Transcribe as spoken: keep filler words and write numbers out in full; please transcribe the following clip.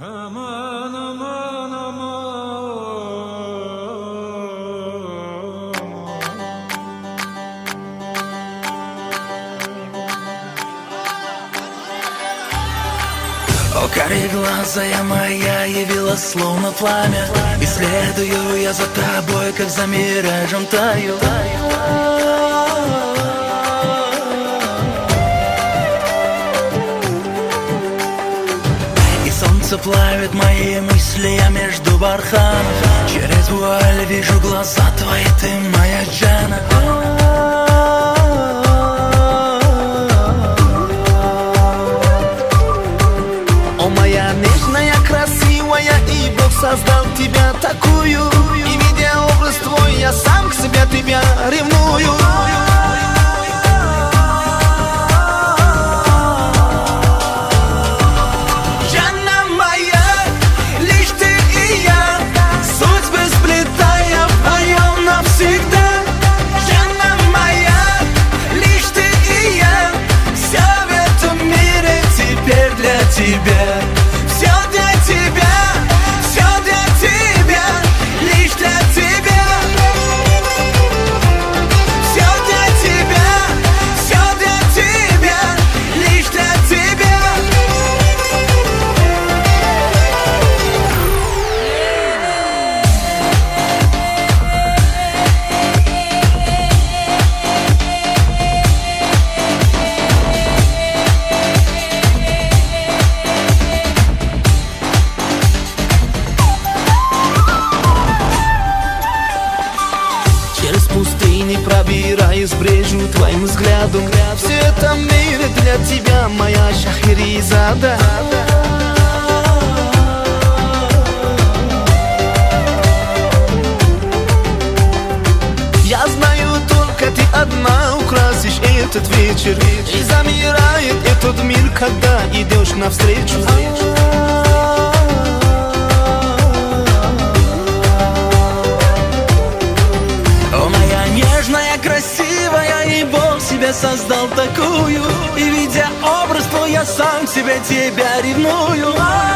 Aman aman О, кореглазая моя явилась словно пламя, и следую я за тобой, как за миражем таю. И солнце плавит мои мысли, я между барханов. Через вуаль вижу глаза твои, ты моя Джана. Нежная, красивая, и Бог создал тебя такую. И видя образ твой, я сам к себе тебя ревную. Жанна моя, лишь ты и я, судьбы сплетая вдвоем навсегда. Жанна моя, лишь ты и я, все в этом мире теперь для тебя. Пустыни пробираюсь, брежу твоим взглядом. Все это мир для тебя, моя Шахерезада. Я знаю, только ты одна украсишь этот вечер, и замирает этот мир, когда идешь навстречу. Нежная, красивая, и Бог себя создал такую. И видя образ твой, я сам к себе тебя ревную.